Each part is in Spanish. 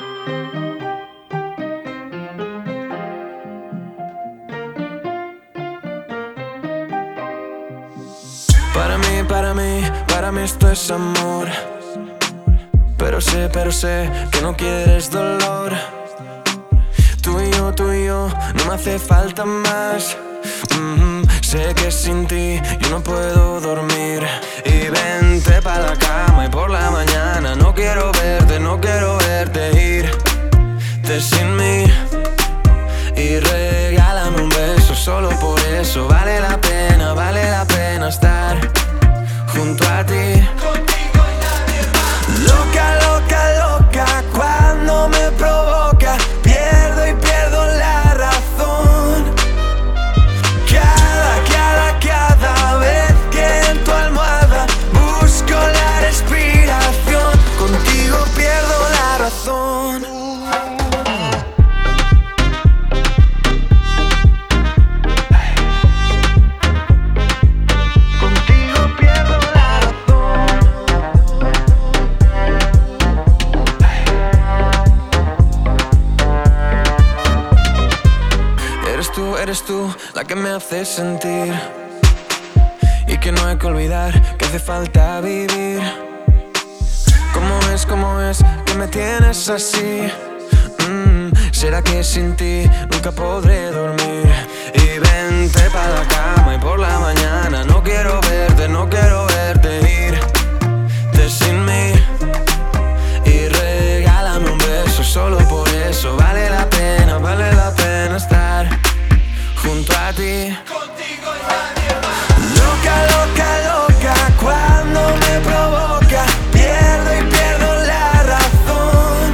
Para mí esto es amor. Pero sé que no quieres dolor. Tú y yo, no me hace falta más. Sé que sin ti yo no puedo dormir. Y vente pa' la cama y por la mañana no quiero verte irte sin mí. Y regálame un beso, solo por eso vale la pena estar junto a ti. Contigo y nadie más. Loca, cuando me provoca, pierdo la razón. Cada vez que en tu almohada busco la respiración, contigo pierdo la razón. Eres tú la que me hace sentir y que no hay que olvidar que hace falta vivir. ¿Cómo es que me tienes así? ¿Será que sin ti nunca podré dormir? Y vente pa' la cama y por la mañana no quiero verte irte sin mí. Y regálame un beso, solo por eso vale la pena estar junto a ti. Contigo y nadie más. Loca, cuando me provoca, pierdo la razón.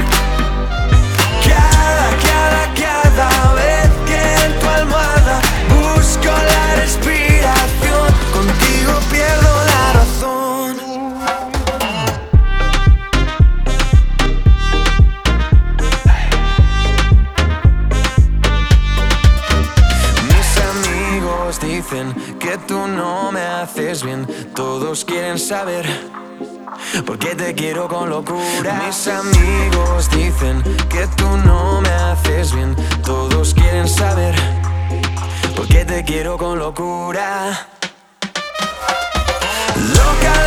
Cada vez que en tu almohada busco la respiración, contigo pierdo la razón. Dicen que tú no me haces bien. Todos quieren saber por qué te quiero con locura. Mis amigos dicen que tú no me haces bien. Todos quieren saber por qué te quiero con locura. Loca,